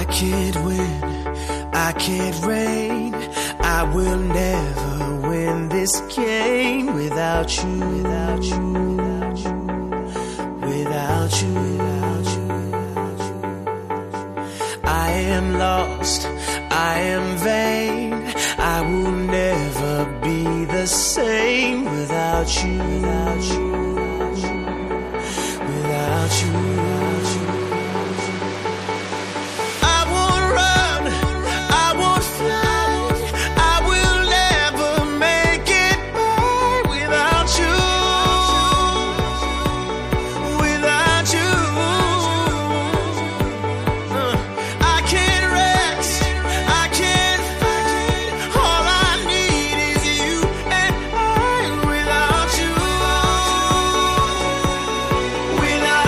I can't win, I can't reign, I will never win this game without you, without you, without you, without you, without you, without you. I am lost, I am vain, I will never be the same without you, without you, without you, without you, without you. I won't run, I won't fly, I will never make it by without you, without you. I can't rest, I can't fight, all I need is you and I without you, without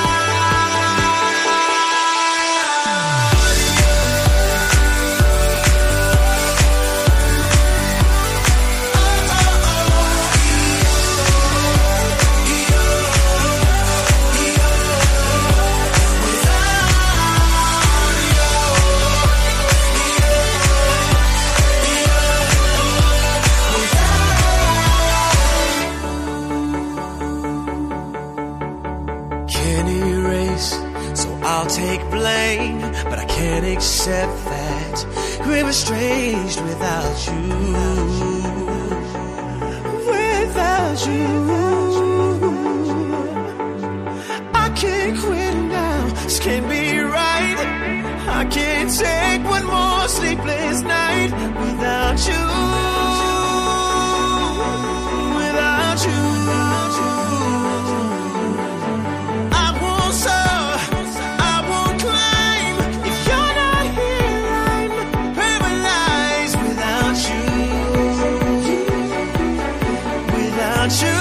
can't erase, so I'll take blame, but I can't accept that we were estranged without you, without you. I can't quit now, this can't be right. I can't take one more sleepless night without you, without you. I won't soar, I won't climb. If you're not here, I'm paralyzed without you, without you.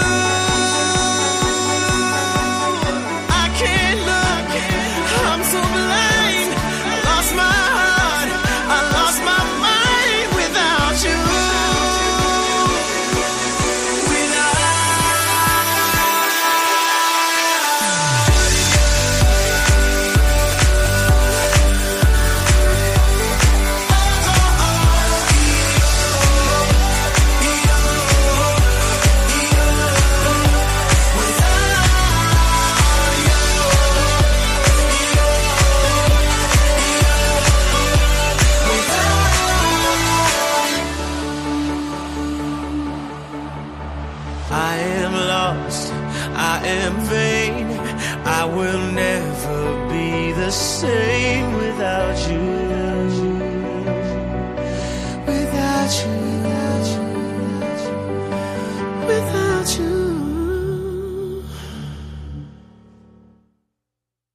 I can't look, I'm so blind. I lost my heart, I lost my mind without you, I am lost, I am vain, I will never be the same without you, without you.